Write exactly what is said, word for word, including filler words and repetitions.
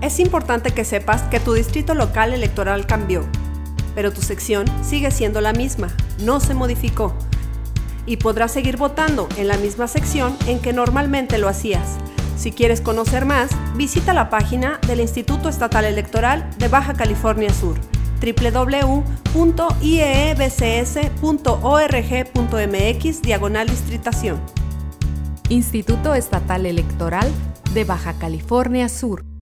Es importante que sepas que tu distrito local electoral cambió, pero tu sección sigue siendo la misma, no se modificó. Y podrás seguir votando en la misma sección en que normalmente lo hacías. Si quieres conocer más, visita la página del Instituto Estatal Electoral de Baja California Sur, doble u doble u doble u punto i e e b c s punto org punto m x diagonal distritación. Instituto Estatal Electoral de Baja California Sur.